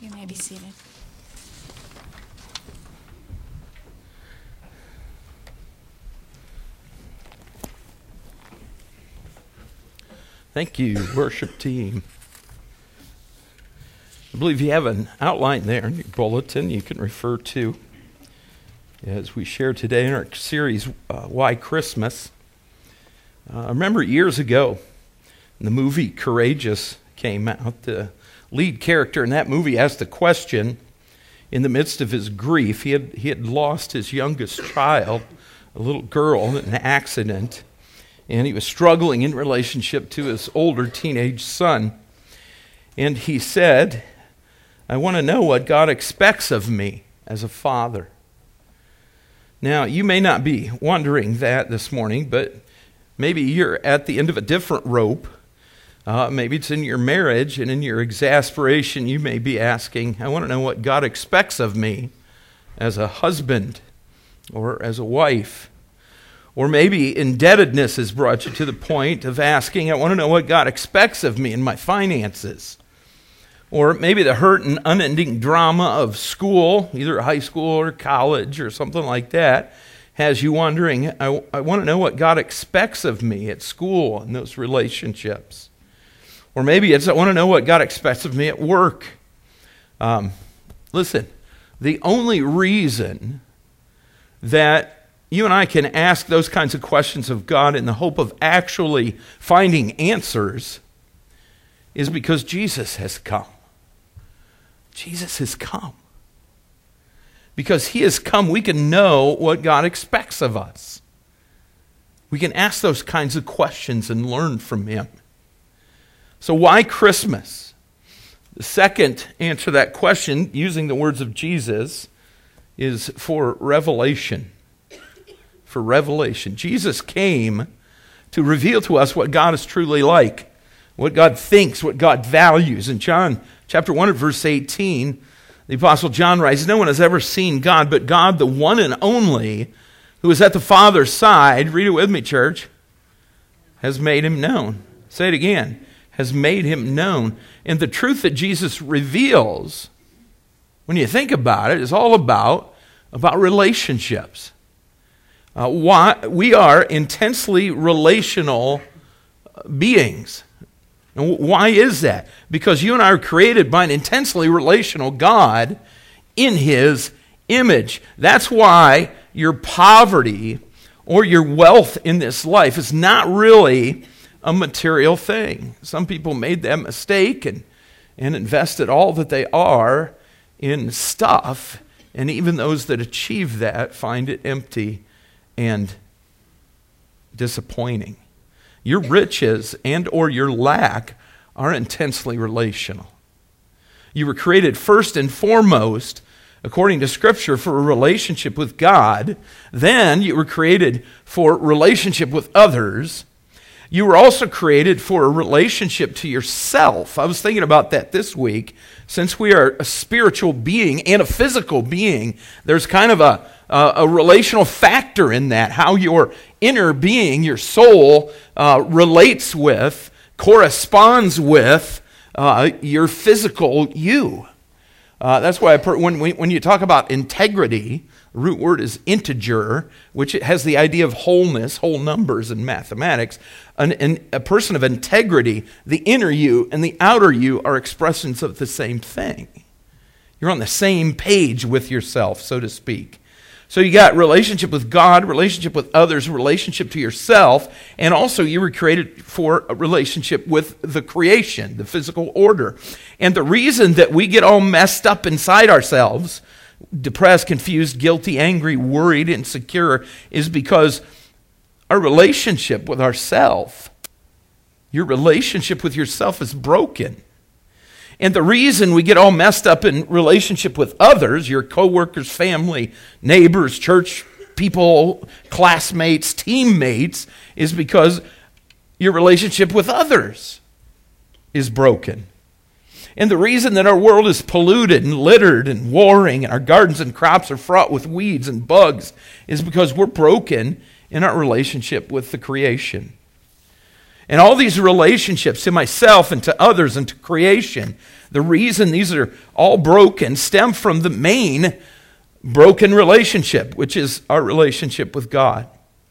You may be seated. Thank you, worship team. I believe you have an outline there in your bulletin you can refer to as we share today in our series, Why Christmas? I remember years ago, the movie Courageous came out. The lead character in that movie asked the question in the midst of his grief. He had lost his youngest child, a little girl, in an accident, and he was struggling in relationship to his older teenage son. And he said, I want to know what God expects of me as a father. Now, you may not be wondering that this morning, but maybe you're at the end of a different rope. Maybe it's in your marriage, and in your exasperation, you may be asking, I want to know what God expects of me as a husband or as a wife. Or maybe indebtedness has brought you to the point of asking, I want to know what God expects of me in my finances. Or maybe the hurt and unending drama of school, either high school or college or something like that, has you wondering, I want to know what God expects of me at school and those relationships. Or maybe it's, I want to know what God expects of me at work. Listen, the only reason that you and I can ask those kinds of questions of God in the hope of actually finding answers is because Jesus has come. Jesus has come. Because he has come, we can know what God expects of us. We can ask those kinds of questions and learn from him. So why Christmas? The second answer to that question, using the words of Jesus, is for revelation. For revelation. Jesus came to reveal to us what God is truly like, what God thinks, what God values. In John chapter 1 at verse 18, the Apostle John writes, no one has ever seen God, but God, the one and only, who is at the Father's side, read it with me, church, has made him known. Say it again, has made him known. And the truth that Jesus reveals, when you think about it, is all about relationships. We are intensely relational beings. And why is that? Because you and I are created by an intensely relational God in his image. That's why your poverty or your wealth in this life is not really a material thing. Some people made that mistake and invested all that they are in stuff, and even those that achieve that find it empty and disappointing. Your riches and or your lack are intensely relational. You were created first and foremost, according to Scripture, for a relationship with God. Then you were created for relationship with others. You were also created for a relationship to yourself. I was thinking about that this week. Since we are a spiritual being and a physical being, there's kind of a relational factor in that, how your inner being, your soul, relates with, corresponds with your physical you. That's why when you talk about integrity, the root word is integer, which it has the idea of wholeness, whole numbers in mathematics. A person of integrity, the inner you and the outer you are expressions of the same thing. You're on the same page with yourself, so to speak. So you got relationship with God, relationship with others, relationship to yourself, and also you were created for a relationship with the creation, the physical order. And the reason that we get all messed up inside ourselves, depressed, confused, guilty, angry, worried, insecure, is because our relationship with ourself, your relationship with yourself is broken. And the reason we get all messed up in relationship with others, your coworkers, family, neighbors, church people, classmates, teammates, is because your relationship with others is broken. And the reason that our world is polluted and littered and warring and our gardens and crops are fraught with weeds and bugs is because we're broken in our relationship with the creation. And all these relationships to myself and to others and to creation, the reason these are all broken stem from the main broken relationship, which is our relationship with God.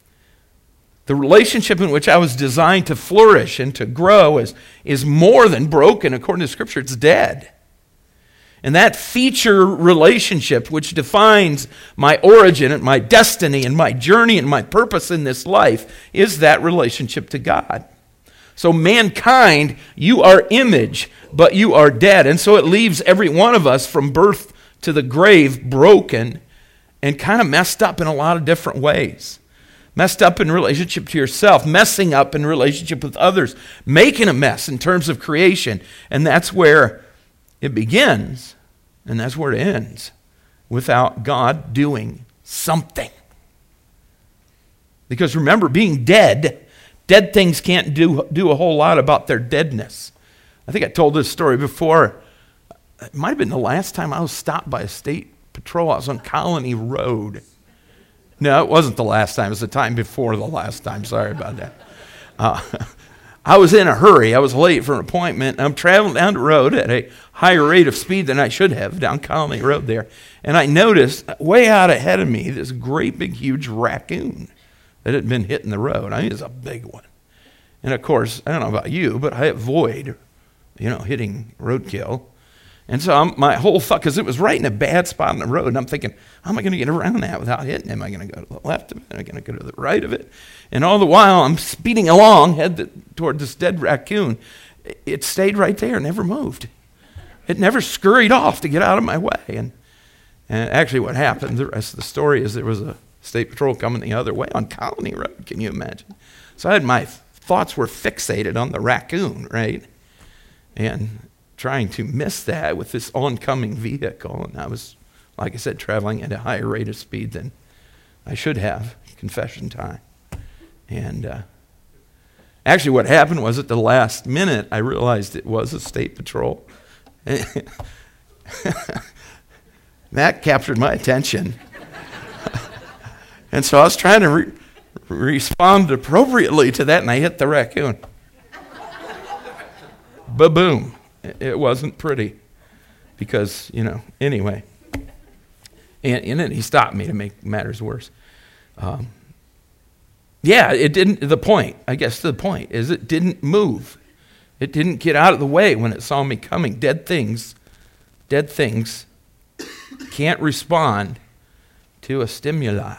The relationship in which I was designed to flourish and to grow is more than broken. According to Scripture, it's dead. And that feature relationship, which defines my origin and my destiny and my journey and my purpose in this life, is that relationship to God. So mankind, you are image, but you are dead. And so it leaves every one of us from birth to the grave broken and kind of messed up in a lot of different ways. Messed up in relationship to yourself, messing up in relationship with others, making a mess in terms of creation. And that's where it begins, and that's where it ends, without God doing something. Because remember, being dead things can't do a whole lot about their deadness. I think I told this story before. It might have been the last time I was stopped by a state patrol. I was on Colony Road. No, it wasn't the last time. It was the time before the last time. Sorry about that. I was in a hurry. I was late for an appointment. I'm traveling down the road at a higher rate of speed than I should have down Colony Road there. And I noticed way out ahead of me this great big huge raccoon that had been hitting the road. I mean, it's a big one. And of course, I don't know about you, but I avoid, hitting roadkill. And so my whole thought, because it was right in a bad spot on the road, and I'm thinking, how am I going to get around that without hitting him? Am I going to go to the left of it? Am I going to go to the right of it? And all the while, I'm speeding along, toward this dead raccoon. It stayed right there, never moved. It never scurried off to get out of my way. And actually what happened, the rest of the story is there was a state patrol coming the other way on Colony Road. Can you imagine? So my thoughts were fixated on the raccoon, right? And trying to miss that with this oncoming vehicle. And I was, like I said, traveling at a higher rate of speed than I should have. Confession time. And actually what happened was at the last minute, I realized it was a state patrol. That captured my attention. And so I was trying to respond appropriately to that, and I hit the raccoon. Ba-boom. It wasn't pretty because, anyway. And then he stopped me to make matters worse. It didn't, the point is it didn't move. It didn't get out of the way when it saw me coming. Dead things can't respond to a stimuli.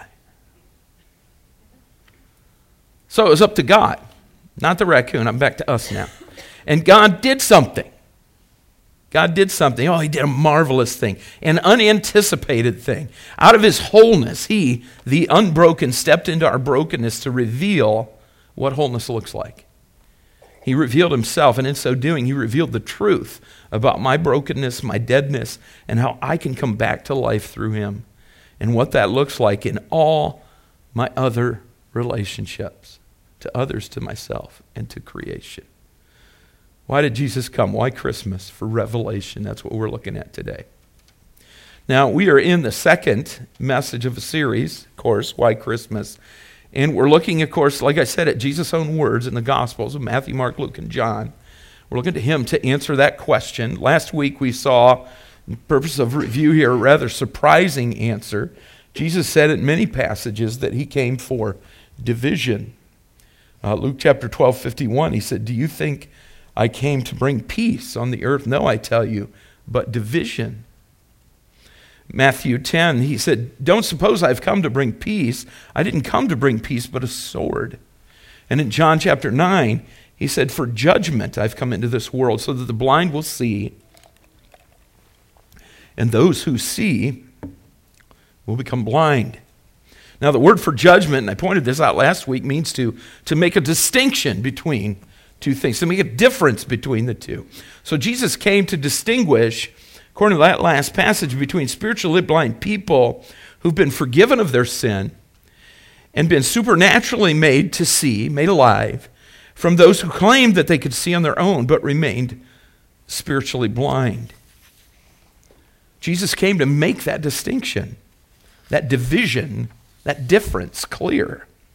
So it was up to God, not the raccoon. I'm back to us now. And God did something. Oh, he did a marvelous thing, an unanticipated thing. Out of his wholeness, he, the unbroken, stepped into our brokenness to reveal what wholeness looks like. He revealed himself, and in so doing, he revealed the truth about my brokenness, my deadness, and how I can come back to life through him, and what that looks like in all my other relationships, to others, to myself, and to creation. Why did Jesus come? Why Christmas? For revelation. That's what we're looking at today. Now, we are in the second message of a series, of course, Why Christmas? And we're looking, of course, like I said, at Jesus' own words in the Gospels of Matthew, Mark, Luke, and John. We're looking to him to answer that question. Last week we saw, for the purpose of review here, a rather surprising answer. Jesus said in many passages that he came for division. Luke chapter 12:51, he said, "Do you think I came to bring peace on the earth? No, I tell you, but division." Matthew 10, he said, "Don't suppose I've come to bring peace. I didn't come to bring peace, but a sword." And in John chapter 9, he said, "For judgment I've come into this world, so that the blind will see, and those who see will become blind." Now, the word for judgment, and I pointed this out last week, means to make a distinction between two things, to make a difference between the two. So Jesus came to distinguish, according to that last passage, between spiritually blind people who've been forgiven of their sin and been supernaturally made to see, made alive, from those who claimed that they could see on their own but remained spiritually blind. Jesus came to make that distinction, that division, that difference clear.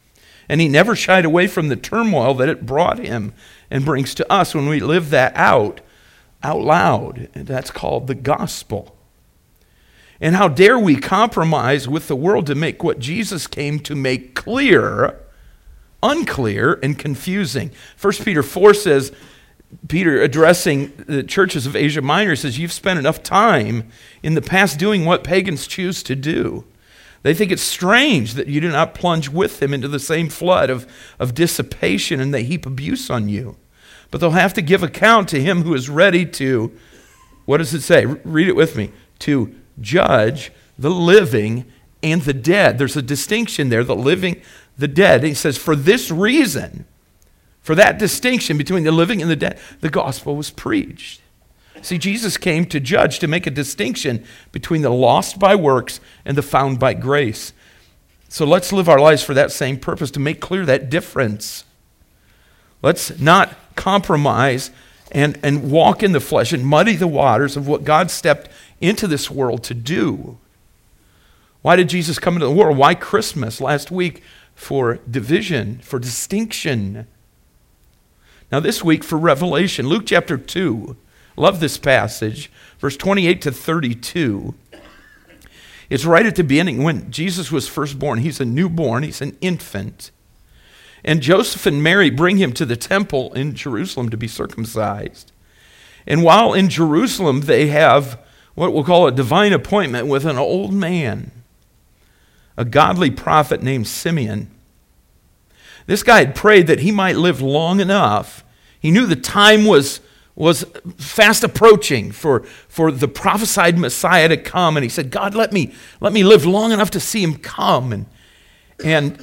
And he never shied away from the turmoil that it brought him and brings to us when we live that out loud. And that's called the gospel. And how dare we compromise with the world to make what Jesus came to make clear, unclear, and confusing. 1 Peter 4 says, Peter addressing the churches of Asia Minor says, you've spent enough time in the past doing what pagans choose to do. They think it's strange that you do not plunge with them into the same flood of dissipation, and they heap abuse on you. But they'll have to give account to him who is ready to, what does it say? Read it with me. To judge the living and the dead. There's a distinction there, the living, the dead. And he says, for this reason, for that distinction between the living and the dead, the gospel was preached. See, Jesus came to judge, to make a distinction between the lost by works and the found by grace. So let's live our lives for that same purpose, to make clear that difference. Let's not compromise and walk in the flesh and muddy the waters of what God stepped into this world to do. Why did Jesus come into the world? Why Christmas last week? For division, for distinction. Now this week for revelation. Luke chapter 2. Love this passage. Verse 28 to 32. It's right at the beginning when Jesus was first born. He's a newborn. He's an infant. And Joseph and Mary bring him to the temple in Jerusalem to be circumcised. And while in Jerusalem, they have what we'll call a divine appointment with an old man, a godly prophet named Simeon. This guy had prayed that he might live long enough. He knew the time was fast approaching for the prophesied Messiah to come. And he said, God, let me live long enough to see him come. And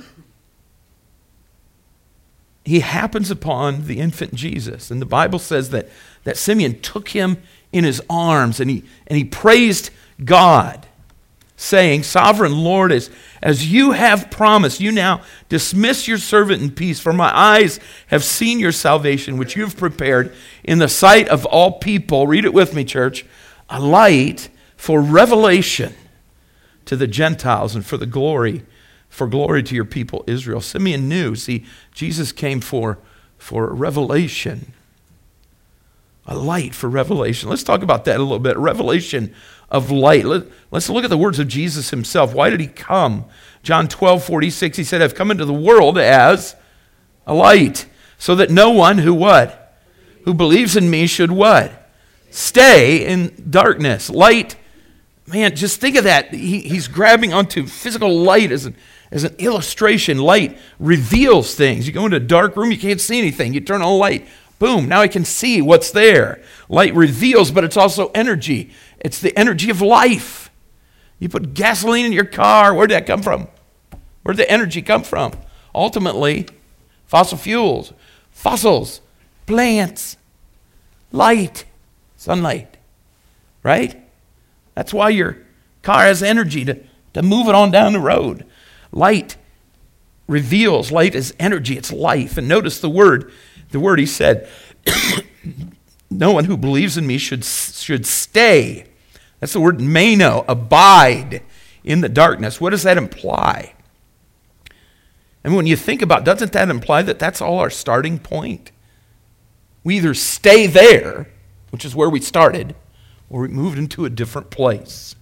he happens upon the infant Jesus. And the Bible says that Simeon took him in his arms and he praised God, saying, Sovereign Lord, as you have promised, you now dismiss your servant in peace, for my eyes have seen your salvation, which you have prepared in the sight of all people. Read it with me, church. A light for revelation to the Gentiles and for glory to your people Israel. Simeon knew, see, Jesus came for revelation. A light for revelation. Let's talk about that a little bit. Revelation of light. Let's look at the words of Jesus himself. Why did he come? John 12:46, he said, I've come into the world as a light, so that no one who what? Who believes in me should what? Stay in darkness. Light, man, just think of that. He's grabbing onto physical light as an illustration. Light reveals things. You go into a dark room, you can't see anything. You turn on a light. Boom, now I can see what's there. Light reveals, but it's also energy. It's the energy of life. You put gasoline in your car, where'd that come from? Where'd the energy come from? Ultimately, fossil fuels, fossils, plants, light, sunlight, right? That's why your car has energy to move it on down the road. Light reveals, light is energy, it's life. And notice the word he said, no one who believes in me should stay. That's the word meno, abide in the darkness. What does that imply? And when you think about it, doesn't that imply that that's all our starting point? We either stay there, which is where we started, or we moved into a different place.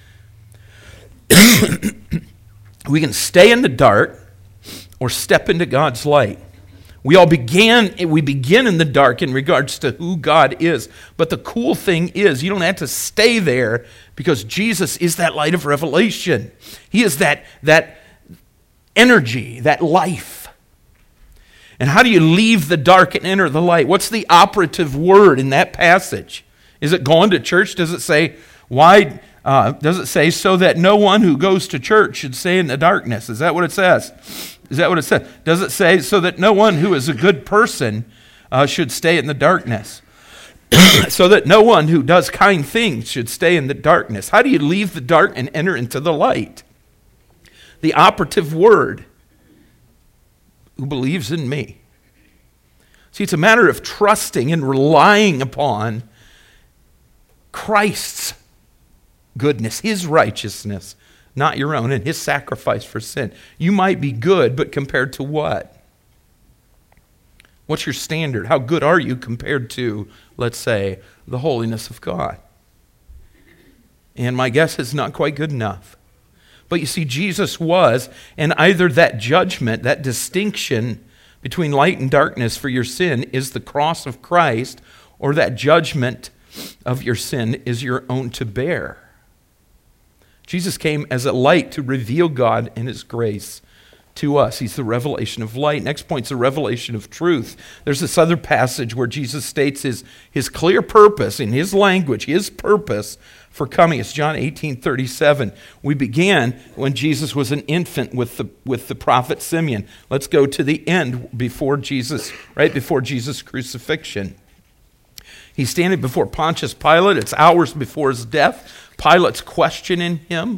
We can stay in the dark or step into God's light. We begin in the dark in regards to who God is. But the cool thing is you don't have to stay there because Jesus is that light of revelation. He is that energy, that life. And how do you leave the dark and enter the light? What's the operative word in that passage? Is it going to church? Does it say, why? Does it say, so that no one who goes to church should stay in the darkness? Is that what it says? Is that what it says? Does it say, so that no one who is a good person should stay in the darkness? So that no one who does kind things should stay in the darkness. How do you leave the dark and enter into the light? The operative word, who believes in me. See, it's a matter of trusting and relying upon Christ's goodness, his righteousness, not your own, and his sacrifice for sin. You might be good, but compared to what? What's your standard? How good are you compared to, let's say, the holiness of God? And my guess is not quite good enough. But you see, Jesus was, and either that judgment, that distinction between light and darkness for your sin is the cross of Christ, or that judgment of your sin is your own to bear. Jesus came as a light to reveal God and his grace to us. He's the revelation of light. Next point's the revelation of truth. There's this other passage where Jesus states his clear purpose in his language, his purpose for coming. It's John 18:37. We began when Jesus was an infant with the prophet Simeon. Let's go to the end before Jesus, right before Jesus' crucifixion. He's standing before Pontius Pilate. It's hours before his death. Pilate's questioning him.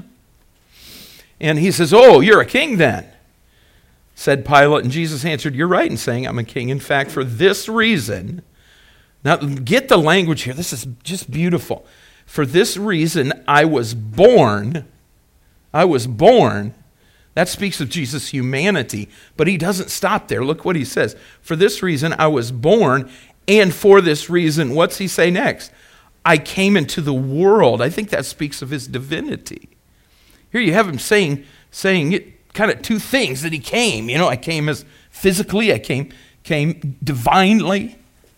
And he says, "Oh, you're a king then," said Pilate. And Jesus answered, "You're right in saying I'm a king. In fact, for this reason," now get the language here. This is just beautiful. "For this reason I was born." I was born. That speaks of Jesus' humanity. But he doesn't stop there. Look what he says. "For this reason I was born, and for this reason," what's he say next? "I came into the world." I think that speaks of his divinity. Here you have him saying it, kind of two things that he came. I came as physically, I came divinely.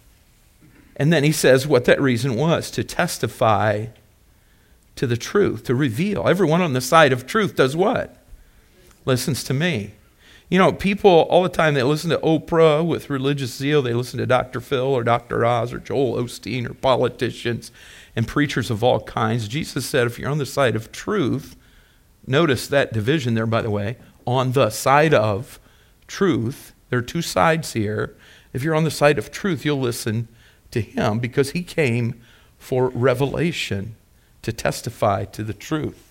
And then he says what that reason was: to testify to the truth, to reveal. Everyone on the side of truth does what? Listens to me. People all the time, they listen to Oprah with religious zeal. They listen to Dr. Phil or Dr. Oz or Joel Osteen or politicians and preachers of all kinds. Jesus said, if you're on the side of truth, notice that division there, by the way, on the side of truth. There are two sides here. If you're on the side of truth, you'll listen to him because he came for revelation, to testify to the truth.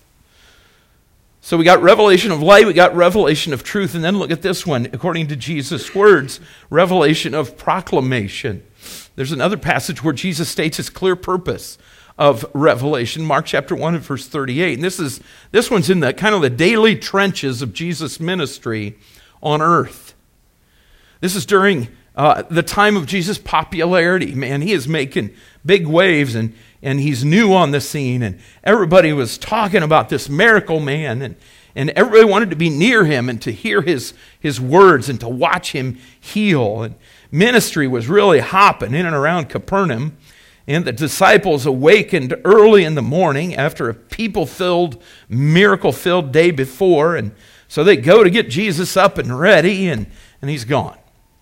So we got revelation of light, we got revelation of truth, and then look at this one. According to Jesus' words, revelation of proclamation. There's another passage where Jesus states his clear purpose of revelation, Mark chapter 1 and verse 38. And this one's in the kind of the daily trenches of Jesus' ministry on earth. This is during the time of Jesus' popularity. Man, he is making big waves, and he's new on the scene, and everybody was talking about this miracle man, and everybody wanted to be near him and to hear his words and to watch him heal. And ministry was really hopping in and around Capernaum, and the disciples awakened early in the morning after a people-filled, miracle-filled day before, and so they go to get Jesus up and ready, and he's gone.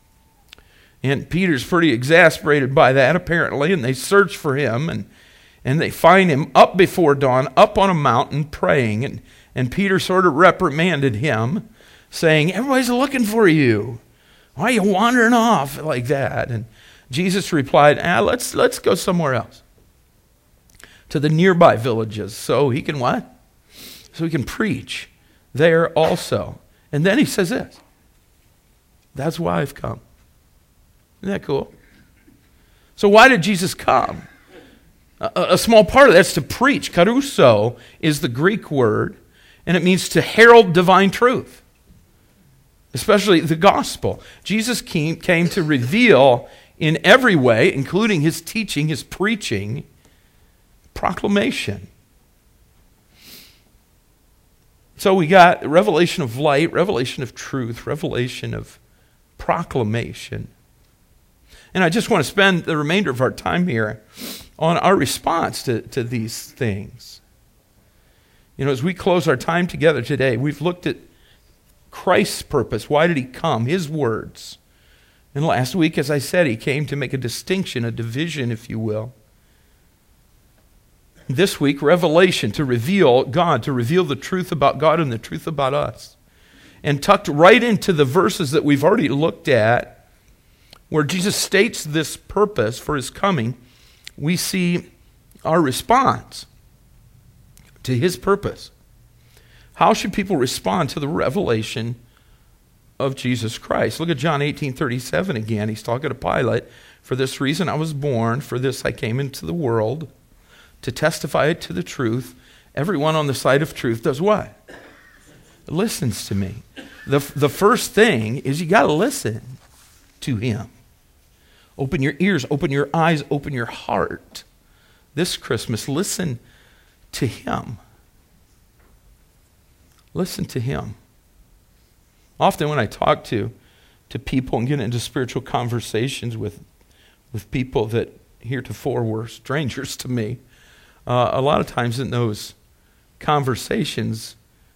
And Peter's pretty exasperated by that, apparently, and they search for him, and they find him up before dawn, up on a mountain, praying. And Peter sort of reprimanded him, saying, everybody's looking for you. Why are you wandering off like that? And Jesus replied, let's go somewhere else, to the nearby villages, so he can what? So he can preach there also. And then he says this, that's why I've come. Isn't that cool? So why did Jesus come? A small part of that's to preach. Caruso is the Greek word, and it means to herald divine truth, especially the gospel. Jesus came to reveal in every way, including his teaching, his preaching, proclamation. So we got revelation of light, revelation of truth, revelation of proclamation. And I just want to spend the remainder of our time here on our response to these things. As we close our time together today, we've looked at Christ's purpose. Why did he come? His words. And last week, as I said, he came to make a distinction, a division, if you will. This week, revelation, to reveal God, to reveal the truth about God and the truth about us. And tucked right into the verses that we've already looked at, where Jesus states this purpose for his coming, we see our response to his purpose. How should people respond to the revelation of Jesus Christ? Look at John 18:37 again. He's talking to Pilate. For this reason I was born, for this I came into the world, to testify to the truth. Everyone on the side of truth does what? listens to me. The first thing is you got to listen to him. Open your ears, open your eyes, open your heart. This Christmas, listen to him. Listen to him. Often when I talk to people and get into spiritual conversations with people that heretofore were strangers to me, a lot of times in those conversations,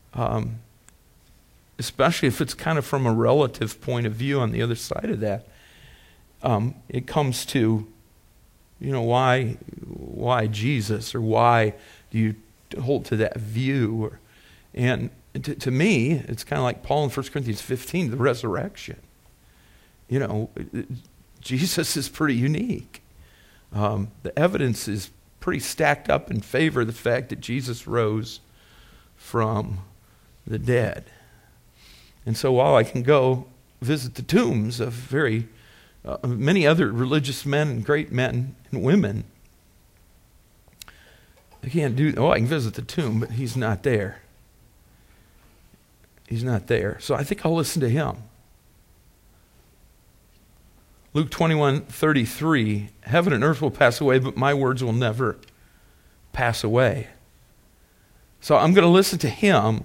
especially if it's kind of from a relative point of view on the other side of that, it comes to, why Jesus, or why do you hold to that view? And to me, it's kind of like Paul in 1 Corinthians 15, the resurrection. Jesus is pretty unique. The evidence is pretty stacked up in favor of the fact that Jesus rose from the dead. And so while I can go visit the tombs of many other religious men and great men and women, I can visit the tomb, but he's not there. He's not there. So I think I'll listen to him. Luke 21:33, heaven and earth will pass away, but my words will never pass away. So I'm going to listen to him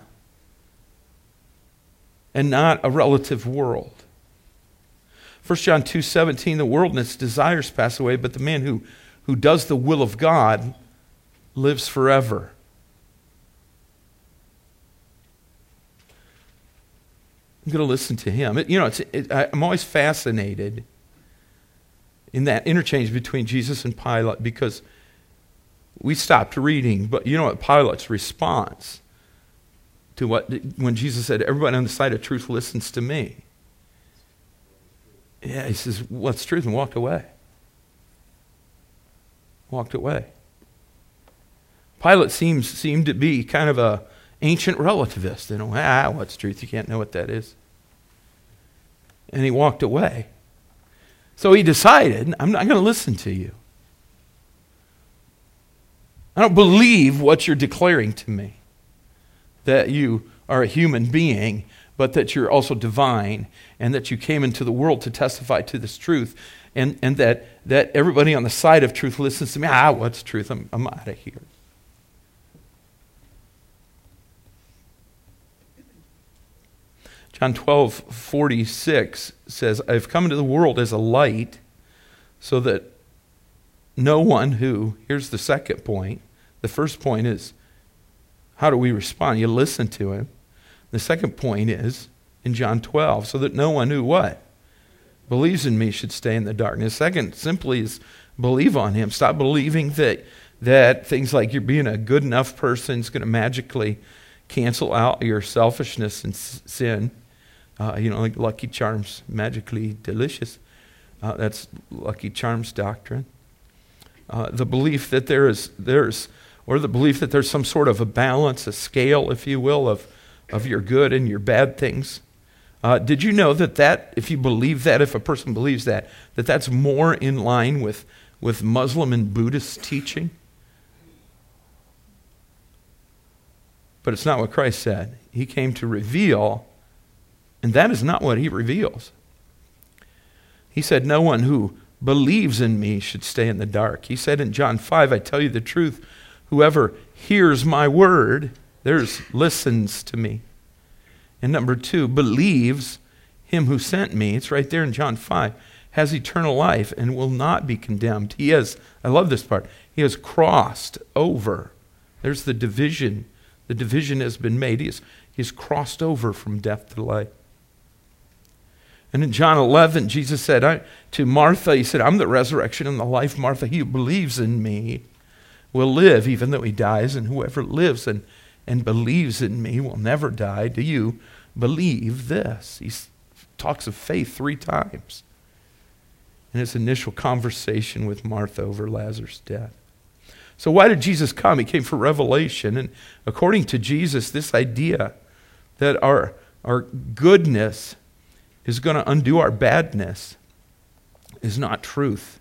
and not a relative world. 1 John 2:17, the world and its desires pass away, but the man who does the will of God lives forever. I'm going to listen to him. I'm always fascinated in that interchange between Jesus and Pilate, because we stopped reading, but you know what Pilate's response to when Jesus said, everybody on the side of truth listens to me. Yeah, he says, what's truth? And walked away. Walked away. Pilate seemed to be kind of a ancient relativist. What's truth? You can't know what that is. And he walked away. So he decided, I'm not going to listen to you. I don't believe what you're declaring to me, that you are a human being, but that you're also divine, and that you came into the world to testify to this truth, and that everybody on the side of truth listens to me. What's truth? I'm out of here. John 12:46 says, I've come into the world as a light, so that no one here's the second point. The first point is, how do we respond? You listen to him. The second point is, in John 12, so that no one who what? Believes in me should stay in the darkness. Second, simply is believe on him. Stop believing that things like you're being a good enough person is going to magically cancel out your selfishness and sin. Like Lucky Charms, magically delicious. That's Lucky Charms doctrine. The belief that there's some sort of a balance, a scale, if you will, of your good and your bad things. Did you know that if you believe that, if a person believes that's more in line with Muslim and Buddhist teaching? But it's not what Christ said. He came to reveal, and that is not what he reveals. He said, no one who believes in me should stay in the dark. He said in John 5, I tell you the truth, whoever hears my word, listens to me. And number 2, believes him who sent me, it's right there in John 5, has eternal life and will not be condemned. He has, I love this part, he has crossed over. There's the division. The division has been made. He's crossed over from death to life. And in John 11, Jesus said to Martha, he said, I'm the resurrection and the life. Martha, he who believes in me will live even though he dies, and whoever lives and believes in me will never die. Do you believe this? He talks of faith 3 times in his initial conversation with Martha over Lazarus' death. So why did Jesus come? He came for revelation. And according to Jesus, this idea that our goodness is going to undo our badness is not truth.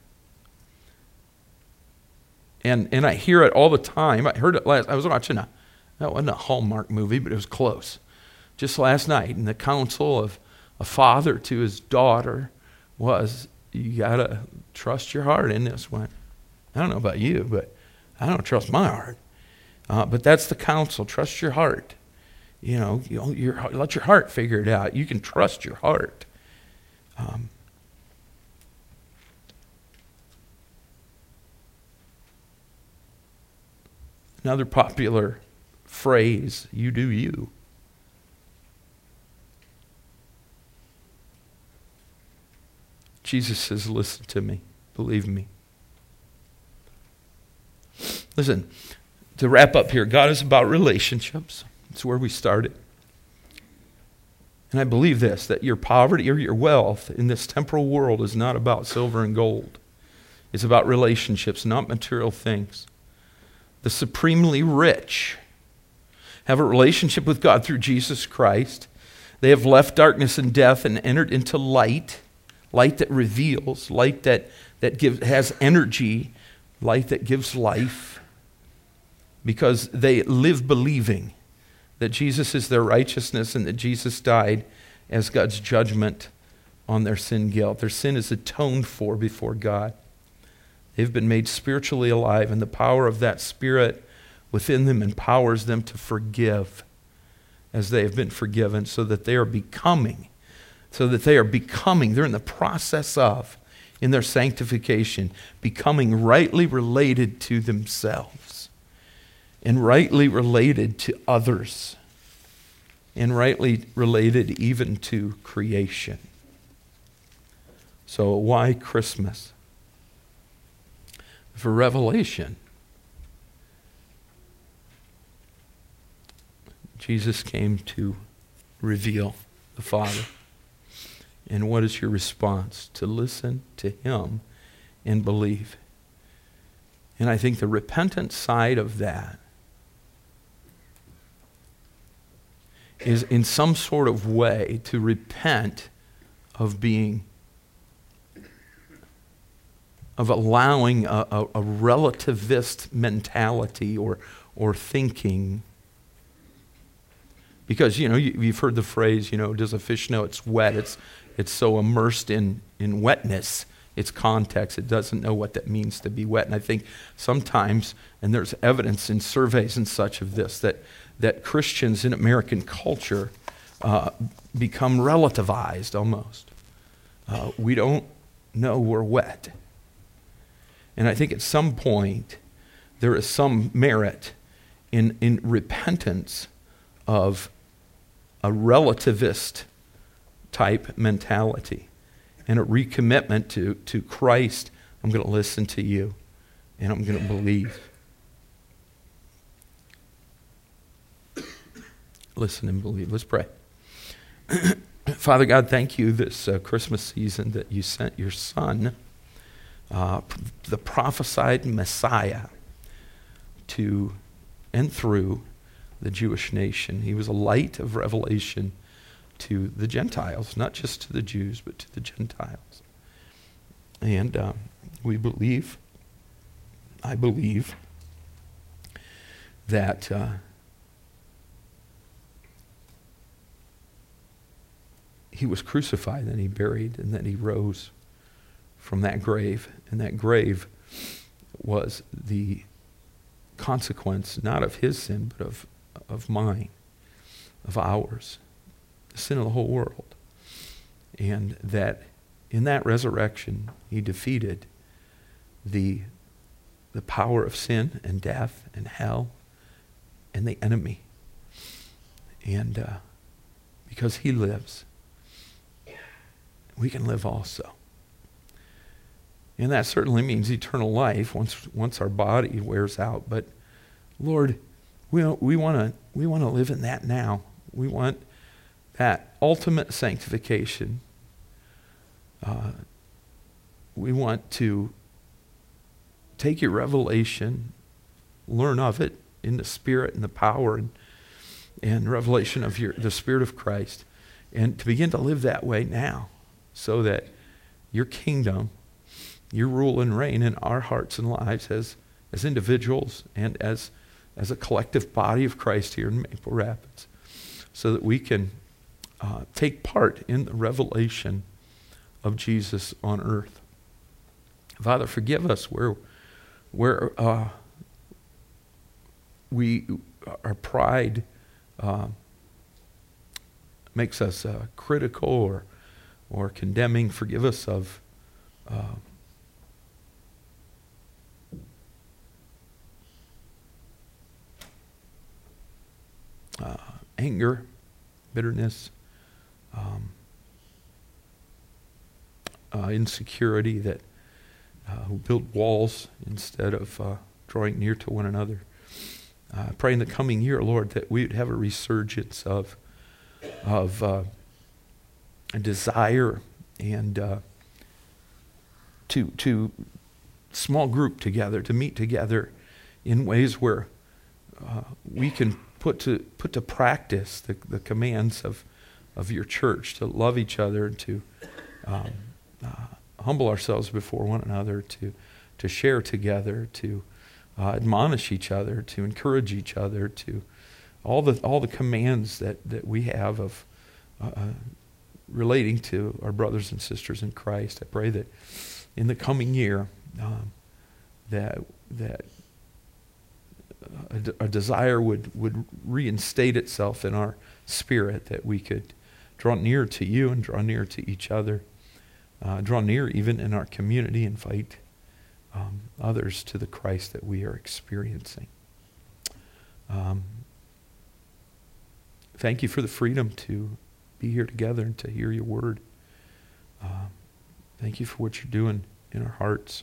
And I hear it all the time. I heard it last. I was watching that wasn't a Hallmark movie, but it was close. Just last night, and the counsel of a father to his daughter was, you got to trust your heart in this one. I don't know about you, but I don't trust my heart. But that's the counsel. Trust your heart. Let your heart figure it out. You can trust your heart. Another popular phrase, you do you. Jesus says, listen to me. Believe me. Listen, to wrap up here, God is about relationships. It's where we started. And I believe this, that your poverty or your wealth in this temporal world is not about silver and gold. It's about relationships, not material things. The supremely rich have a relationship with God through Jesus Christ. They have left darkness and death and entered into light that reveals, light that has energy, light that gives life, because they live believing that Jesus is their righteousness and that Jesus died as God's judgment on their sin guilt. Their sin is atoned for before God. They've been made spiritually alive, and the power of that Spirit within them empowers them to forgive as they have been forgiven, so that they are becoming, they're in the process of, in their sanctification, becoming rightly related to themselves and rightly related to others and rightly related even to creation. So why Christmas? For revelation. Jesus came to reveal the Father. And what is your response? To listen to him and believe. And I think the repentant side of that is in some sort of way to repent of allowing a relativist mentality or thinking. Because, you've heard the phrase, does a fish know it's wet? It's so immersed in wetness, its context, it doesn't know what that means to be wet. And I think sometimes, and there's evidence in surveys and such of this, that Christians in American culture become relativized almost. We don't know we're wet. And I think at some point, there is some merit in repentance of a relativist type mentality and a recommitment to Christ. I'm going to listen to you and I'm going to believe. Listen and believe. Let's pray. Father God, thank you this Christmas season that you sent your Son, the prophesied Messiah, to and through the Jewish nation. He was a light of revelation to the Gentiles, not just to the Jews, but to the Gentiles. And I believe that he was crucified, and he buried, and then he rose from that grave. And that grave was the consequence, not of his sin, but of mine, of ours, the sin of the whole world. And that in that resurrection, he defeated the power of sin and death and hell and the enemy. And because he lives, we can live also. And that certainly means eternal life once our body wears out. But Lord, we want to live in that now. We want that ultimate sanctification. We want to take your revelation, learn of it in the Spirit and the power and revelation of the Spirit of Christ, and to begin to live that way now, so that your kingdom, your rule and reign in our hearts and lives as individuals and as a collective body of Christ here in Maple Rapids. so that we can take part in the revelation of Jesus on earth. Father, forgive us where our pride makes us critical or condemning. Forgive us of anger, bitterness, insecurity that who build walls instead of drawing near to one another. Pray in the coming year, Lord, that we would have a resurgence of a desire and to small group together, to meet together in ways where we can put to practice the commands of your church, to love each other, to humble ourselves before one another, to share together, to admonish each other, to encourage each other, to all the commands that we have of relating to our brothers and sisters in Christ. I pray that in the coming year that a desire would reinstate itself in our spirit, that we could draw near to you and draw near to each other, draw near even in our community, invite others to the Christ that we are experiencing. Thank you for the freedom to be here together and to hear your word. Thank you for what you're doing in our hearts.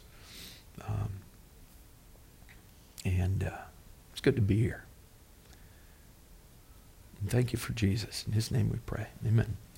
And it's good to be here. And thank you for Jesus. In his name we pray. Amen.